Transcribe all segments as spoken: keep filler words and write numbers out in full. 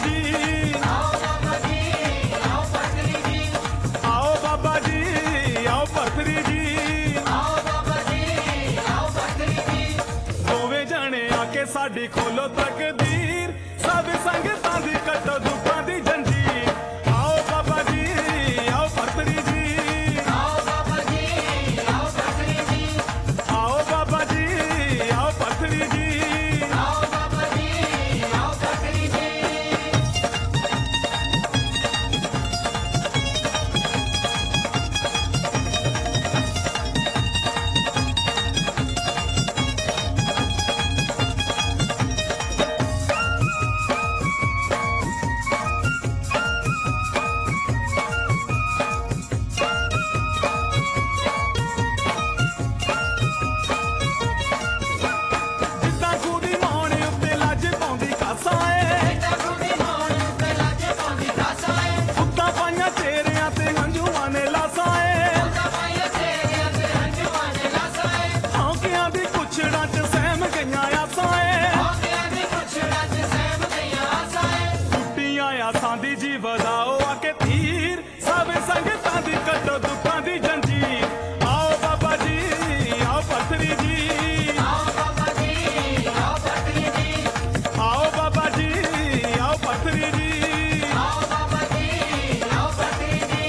जी, आओ बाबा जी, आओ पथरी जी, आओ बाबा जी, आओ पथरी जी, आओ बाबा जी, आओ पथरी जी। दोवें जने आके साडी खोलो तकदीर, सब संगतां दी कट्टो दुखां दी जंजीर। आओ बाबा जी, आओ पथरी जी, आओ बाबा जी, आओ पथरी जी, आओ बाबा जी, आओ पथरी जी। आओ बाबा जी, आओ पथरी जी। जिद्दां कूदी मौन उत्ते लाज पाउंदी कासा ए, जिद्दां कूदी मौन उत्ते लाज पाउंदी कासा ए, उत्तां पाइयां तेरियां ते हंझूआं ने लासां ए, उत्तां पाइयां तेरियां ते हंझूआं ने लासां ए, हौकियां दी पुछड़ां च सहम गईयां आसां ए, हौकियां दी पुछड़ां च सहम गईयां आसां ए। टुट्टियां आसां दी जी वधाओ आके तीर, सब संगतां दी कट्टो दुखां दी जंजीर। आओ बाबा जी, आओ पथरी जी, आओ बाबा जी, आओ पथरी जी, आओ बाबा जी, आओ पथरी जी। आओ बाबा जी, आओ पथरी जी।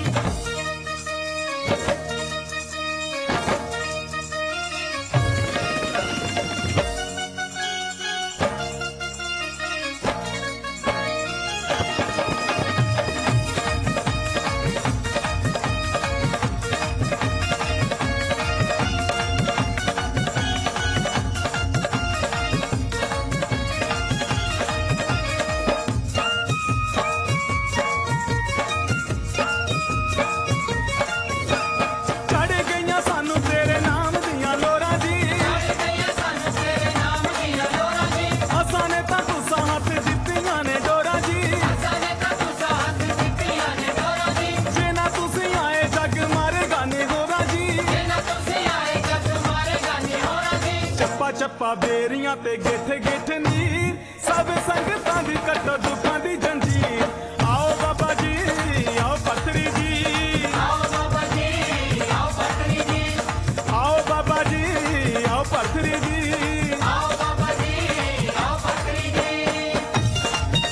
चढ़ गईयां सानू तेरे नाम दियां लोरां जी, चढ़ गईयां सानू तेरे नाम दियां लोरां जी, असां ने तां तुसां हत्थ दित्तियां ने डोरां जी। असां ने तां तुसां हत्थ दित्तियां ने डोरां जी, जे ना तुसीं आए जग मारेगा नी होरा जी। जे ना तुसीं आए जग मारेगा नी होरां जी। चप्पा चप्पा बेरियां ते गेठे गेठे नीर, सब संगतां दी कट्टो दुखां दी जंजीर। आओ बाबा जी, आओ पथरी जी, आओ बाबा जी, आओ पथरी जी, आओ बाबा जी, आओ पथरी जी। आओ बाबा जी, आओ पथरी जी।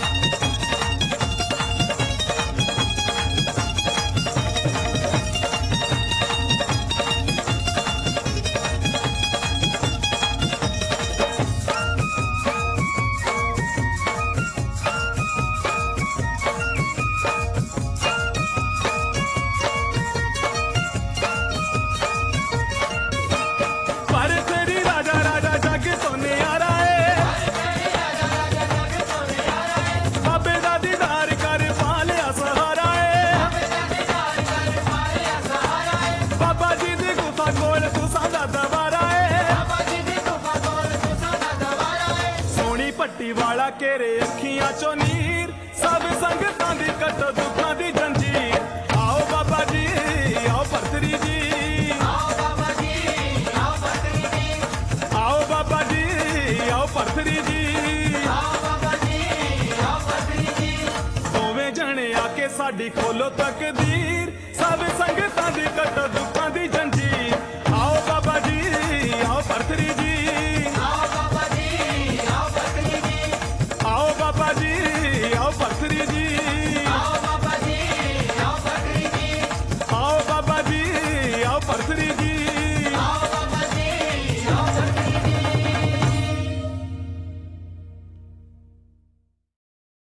पर तेरी राजा राजा जग तो न्यारा है, तेरे राजा राजा जग तो न्यारा है, बाबे दा दीदार कर पालिया सहारा है। बेटा दीदार कर पालिया सहारा है, बाबा जी दी गुफा कोल तुसां दा दवारा है, बाबा जी दी गुफा कोल तुसां दा दवारा है। सोनी पट्टी वाला केरे अखियां चो नीर, सब संगतां दी कट्टो दुखां दी जंजीर। आओ बाबा जी, आओ पथरी जी, आओ बाबा जी, आओ पथरी जी, आओ बाबा जी, आओ पथरी जी। आओ बाबा जी, आओ पथरी जी। दोवें जने आके साडी खोलो तकदीर, सब संगतां दी कट्टो दुखां